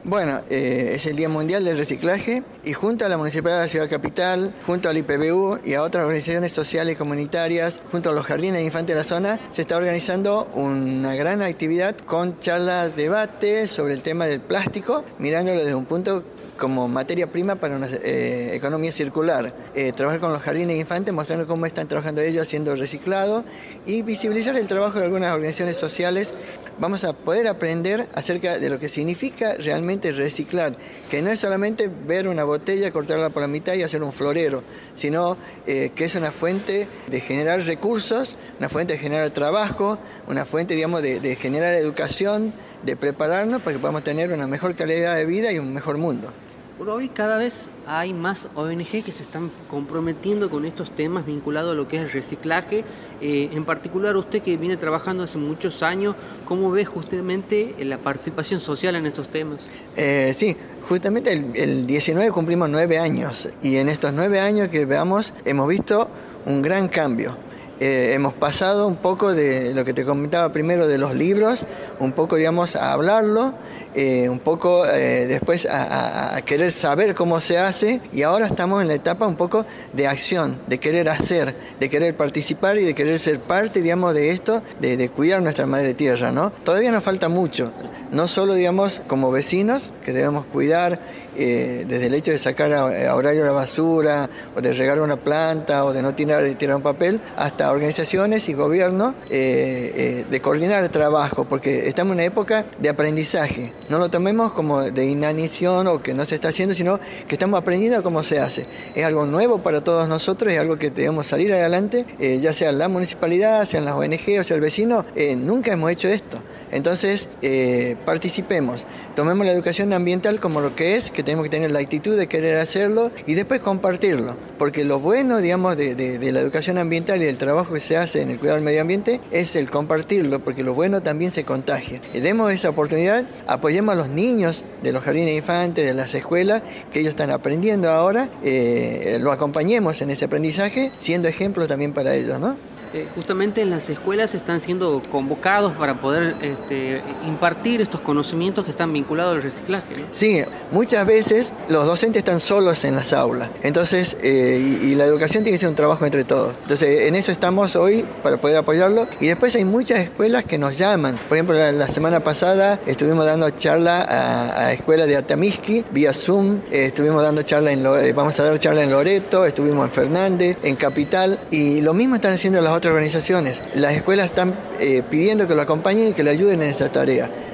Bueno, es el Día Mundial del Reciclaje y junto a la Municipalidad de la Ciudad Capital, junto al IPBU y a otras organizaciones sociales y comunitarias, junto a los jardines de infantes de la zona, se está organizando una gran actividad con charlas, debates sobre el tema del plástico, mirándolo desde un punto como materia prima para una economía circular. Trabajar con los jardines de infantes, mostrando cómo están trabajando ellos haciendo reciclado y visibilizar el trabajo de algunas organizaciones sociales. Vamos a poder aprender acerca de lo que significa realmente reciclar, que no es solamente ver una botella, cortarla por la mitad y hacer un florero, sino que es una fuente de generar recursos, una fuente de generar trabajo, una fuente, digamos, de generar educación, de prepararnos para que podamos tener una mejor calidad de vida y un mejor mundo. Por hoy cada vez hay más ONG que se están comprometiendo con estos temas vinculados a lo que es el reciclaje. En particular usted que viene trabajando hace muchos años, ¿cómo ve justamente la participación social en estos temas? Sí, justamente el 19 cumplimos 9 años y en estos 9 años que veamos hemos visto un gran cambio. Hemos pasado un poco de lo que te comentaba primero de los libros, un poco, digamos, a hablarlo, un poco después a querer saber cómo se hace, y ahora estamos en la etapa un poco de acción, de querer hacer, de querer participar y de querer ser parte, digamos, de esto, de cuidar nuestra madre tierra, ¿no? Todavía nos falta mucho, no solo, digamos, como vecinos, que debemos cuidar, desde el hecho de sacar a horario la basura, o de regar una planta, o de no tirar un papel, hasta organizaciones y gobierno, de coordinar el trabajo, porque estamos en una época de aprendizaje. No lo tomemos como de inanición o que no se está haciendo, sino que estamos aprendiendo cómo se hace. Es algo nuevo para todos nosotros, es algo que debemos salir adelante, ya sea la municipalidad, sean las ONG o sea el vecino, nunca hemos hecho esto. Entonces, participemos, tomemos la educación ambiental como lo que es, que tenemos que tener la actitud de querer hacerlo y después compartirlo, porque lo bueno, digamos, de la educación ambiental y del trabajo que se hace en el cuidado del medio ambiente es el compartirlo, porque lo bueno también se contagia. Demos esa oportunidad, apoyemos a los niños de los jardines de infantes, de las escuelas, que ellos están aprendiendo ahora, lo acompañemos en ese aprendizaje, siendo ejemplo también para ellos, ¿no? Justamente en las escuelas están siendo convocados para poder impartir estos conocimientos que están vinculados al reciclaje, ¿no? Sí, muchas veces los docentes están solos en las aulas, entonces, y la educación tiene que ser un trabajo entre todos. Entonces, en eso estamos hoy para poder apoyarlo. Y después hay muchas escuelas que nos llaman. Por ejemplo, la semana pasada estuvimos dando charla a escuelas de Atamisqui vía Zoom, estuvimos dando charla vamos a dar charla en Loreto, estuvimos en Fernández, en Capital, y lo mismo están haciendo las otras organizaciones. Las escuelas están pidiendo que lo acompañen y que le ayuden en esa tarea.